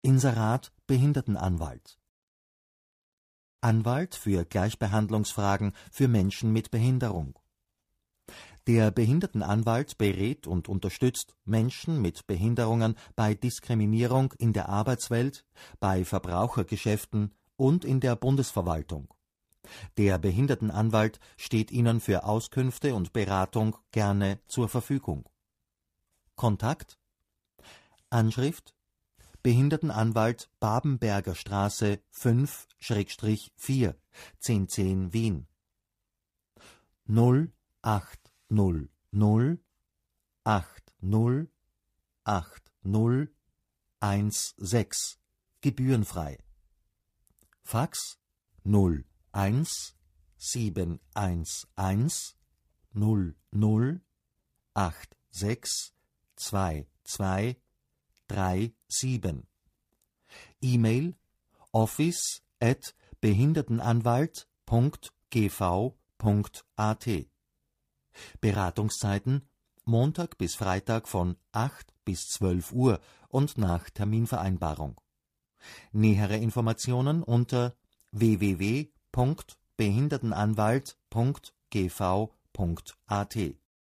Inserat Behindertenanwalt. Anwalt für Gleichbehandlungsfragen für Menschen mit Behinderung. Der Behindertenanwalt berät und unterstützt Menschen mit Behinderungen bei Diskriminierung in der Arbeitswelt, bei Verbrauchergeschäften und in der Bundesverwaltung. Der Behindertenanwalt steht Ihnen für Auskünfte und Beratung gerne zur Verfügung. Kontakt: Anschrift: Behindertenanwalt Babenberger Straße 5/4, 1010 Wien. 0800 808016, gebührenfrei. Fax 01 711 00862237. E-Mail office@behindertenanwalt.gv.at. Beratungszeiten Montag bis Freitag von 8 bis 12 Uhr und nach Terminvereinbarung. Nähere Informationen unter www.behindertenanwalt.gv.at